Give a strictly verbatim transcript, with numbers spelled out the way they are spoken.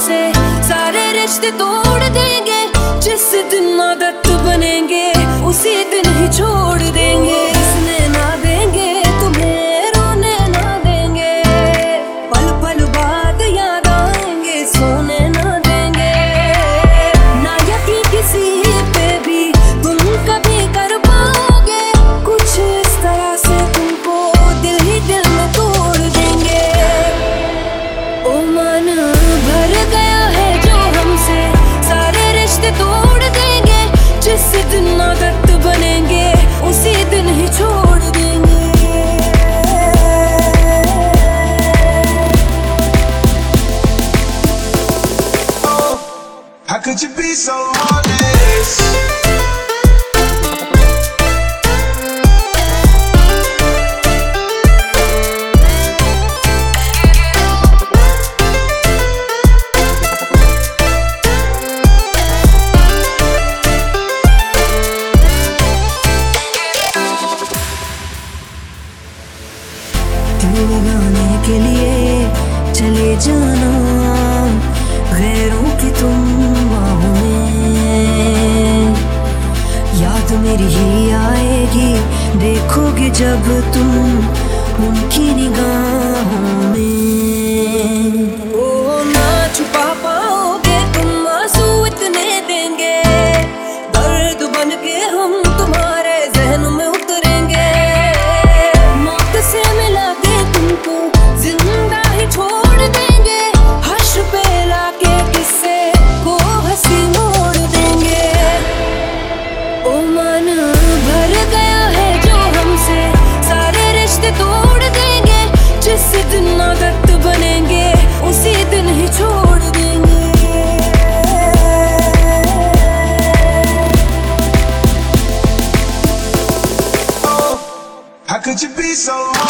हमसे सारे रिश्ते तोड़ देंगे। जिस दिन आदत बनेंगे उसी दिन ही छोड़ देंगे। हंसने ना देंगे तुम्हें, रोने ना देंगे, पल पल बाद याद आएंगे, सोने ना देंगे। ना यकीन किसी पे भी तुम कभी कर पाओगे, कुछ इस तरह से तुमको दिल ही दिल में तोड़ देंगे। ओ मन भर गया है जो हमसे सारे रिश्ते तोड़ देंगे। जिस दिन आदत बनेंगे उसी दिन ही छोड़ देंगे। Oh, how could you be so honest? लगाने के लिए चले जाना गैरों की तुम बाहों में। याद मेरी ही आएगी देखोगे जब तुम उनकी निगाहों में। ओ ना छुपा पाओगे तुम आंसू इतने देंगे, दर्द बन के हम तुम्हारे जहन में उतरेंगे। मौत से मिला के तुमको जिंदा ही छोड़ देंगे, हर्ष पे लाके किस्से को हंसी मोड़ देंगे। ओ मन भर गया है जो हमसे सारे रिश्ते तोड़ देंगे। जिस दिन आदत बनेंगे उसी दिन ही छोड़ देंगे। Oh, how could you be so